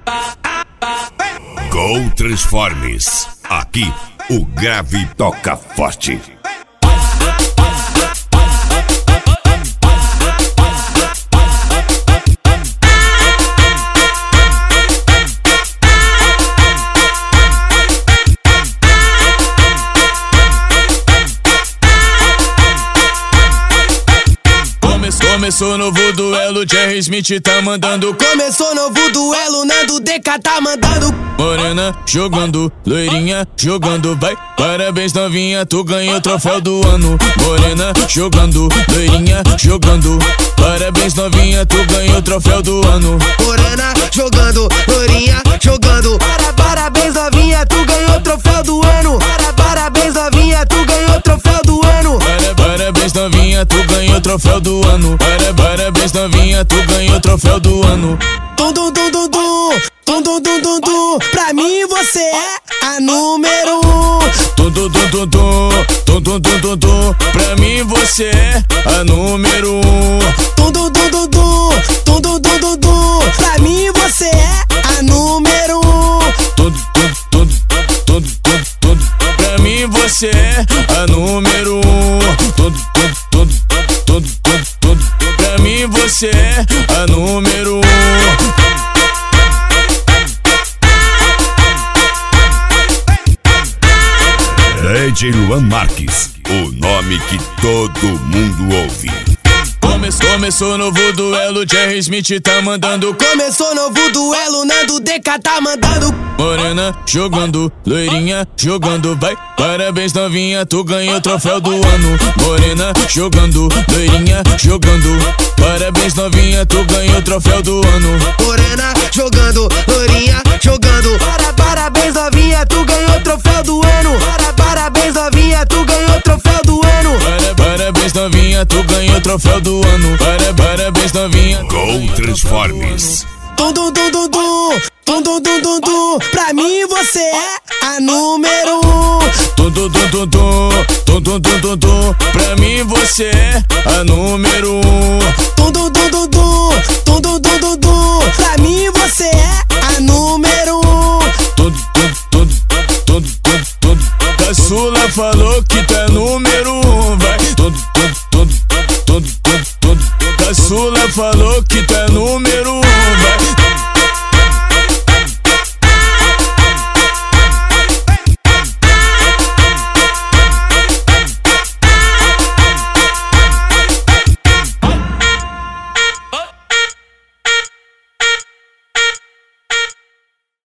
Go Transformes. Aqui o grave toca forte. Começou novo duelo, Jerry Smith tá mandando. Começou novo duelo, Nando DK tá mandando. Morena jogando, loirinha jogando, vai. Parabéns novinha, tu ganhou o troféu do ano. Morena jogando, loirinha jogando. Parabéns novinha, tu ganhou o troféu do ano. Morena jogando, loirinha jogando. Parabéns novinha, tu ganhou o troféu do ano. Parabéns novinha, tu ganhou o troféu do ano. Parabéns novinha, tu ganhou o troféu do ano. Parabéns novinha, tu ganhou o troféu do ano. Tum tum tum tum tum, tum tum tum tum tum. Pra mim você é a número 1. Tum tum tum tum tum, tum tum tum tum tum. Pra mim você é a número 1. Tum tum tum tum tum, tum tum tum tum tum. Pra mim você é a número 1. Tum tum tum tum tum tum. Pra mim você é a número 1. Tum tum tum tum tum tum. Pra mim você é a número 1. DJ Luan Marques, o nome que todo mundo ouve. Começou novo duelo, Jerry Smith tá mandando. Começou novo duelo, Nando DK tá mandando. Morena jogando, loirinha jogando, vai. Parabéns novinha, tu ganhou o troféu do ano. Morena jogando, loirinha jogando. Parabéns novinha, tu ganhou o troféu do ano. Morena jogando, loirinha jogando. Parabéns novinha, tu ganhou o troféu do ano. Parabéns novinha, tu ganhou o troféu do ano. Parabéns novinha, tu ganhou o troféu do ano. Parabéns novinha. Go Transformes. Tum tum tum tum tum, tum tum tum tum tum. Pra mim você é a número 1. Tum tum tum tum tum, tum tum tum tum tum. Pra mim você é a número 1. Tum tum tum tum tum, tum tum tum tum tum. Pra mim você é a número 1. Tum tum tum tum tum tum. Caçula falou que tu é número 1, vai. Tum tum tum tum tum tum. Caçula falou que tu é número 1, vai.